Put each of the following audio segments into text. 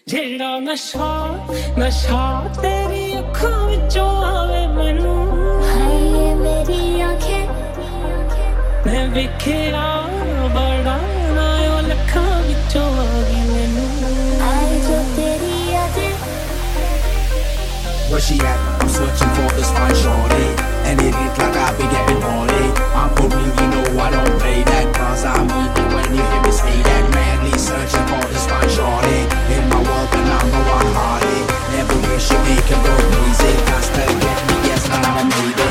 जेड़ा नशा नशा तेरी अखां विचों आवे मैनू हाय मेरी आंखें मैं विखेरा बड़ा ना ओ लखां विचों आवे मैनू आए जो तेरी यादें Where she at? I'm searching for this fine shorty, and it ain't like I be getting horny. I'm for real, you know I don't play that, cause I mean it when you hear me say that. Madly searching for this fine shorty, in my world and I'm the one hardy. Everywhere she make it go crazy, got to get me, yes, now I'm maybe.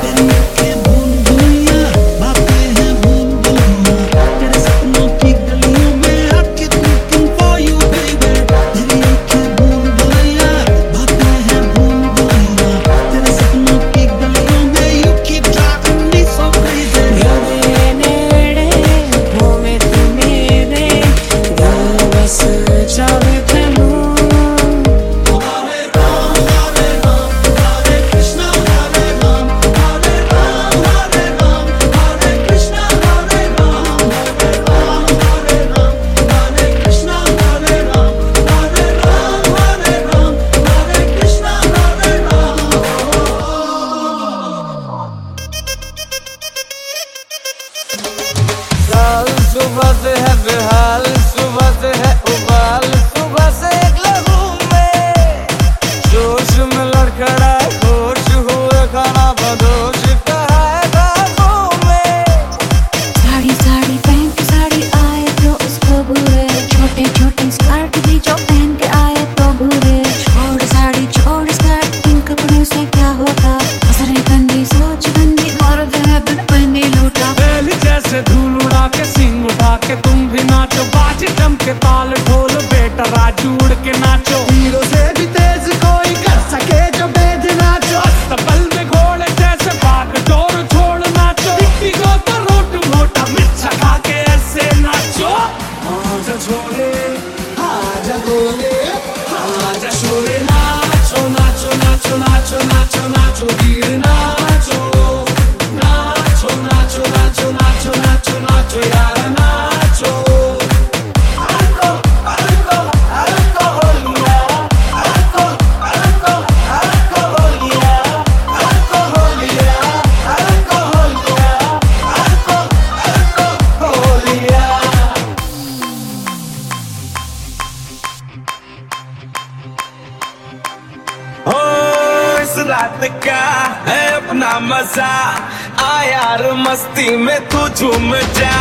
सुबह से है बेहाल, सुबह से है उबाल, सुबह से एक लहू में जोश में लड़खड़ाए होश हुए खाना बदोश कहा है बाबों में। साड़ी साड़ी पहन के साड़ी आए तो उसको बुरे, छोटे छोटे स्कर्ट भी जो पहन के आए तो बुरे। छोड़ साड़ी छोड़ स्कर्ट, इन कपड़ों से क्या होता, असरे गंदी सोच गंदी औरत है बिन पहने लूटा। बैल जैसे धूल उड़ा के सिंग उठा के तुम भी नाचो, बाज जम के ताल ढोल बेटा राजू उड़ के नाचो। हीरो से भी तेज कोई कर सके जो बेद नाचो, अस्तबल में घोड़े जैसे भाग डोर छोड़ नाचो। टिप्पी को तो रोट मोटा मिर्चा खा के ऐसे नाचो। आजा छोरे आजा गोले आजा शोरे नाचो नाचो नाचो नाचो नाचो नाचो वीर नाचो नाचो नाचो नाचो नाचो नाचो नाचो यार नाचो। रात का है अपना मजा, आ यार मस्ती में तू झूम जा।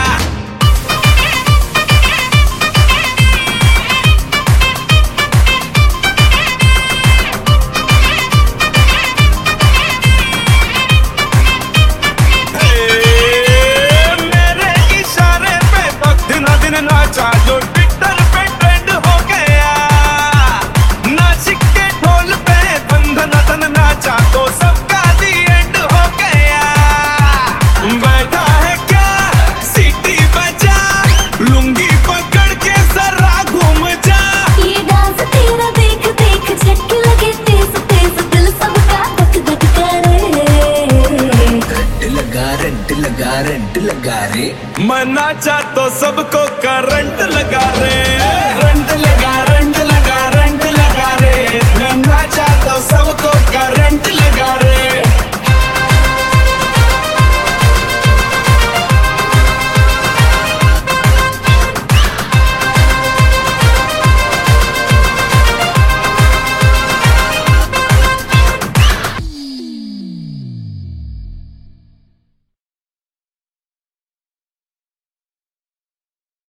मेरे इशारे पे वक्त दिन दिन नाचा जो ट्विटर पे ट्रेंड हो गया, नाचिक के ढोल पे बंधन धन नाचा तो सबका दी एंड हो गया। बैठा है क्या सीटी बजा, लुंगी पकड़ के जरा घूम जा। ये डांस तेरा देख देख झटके लगे तेज तेज, दिल सबका धक धक करे। Rent लगा रे मैं नाचा तो सबको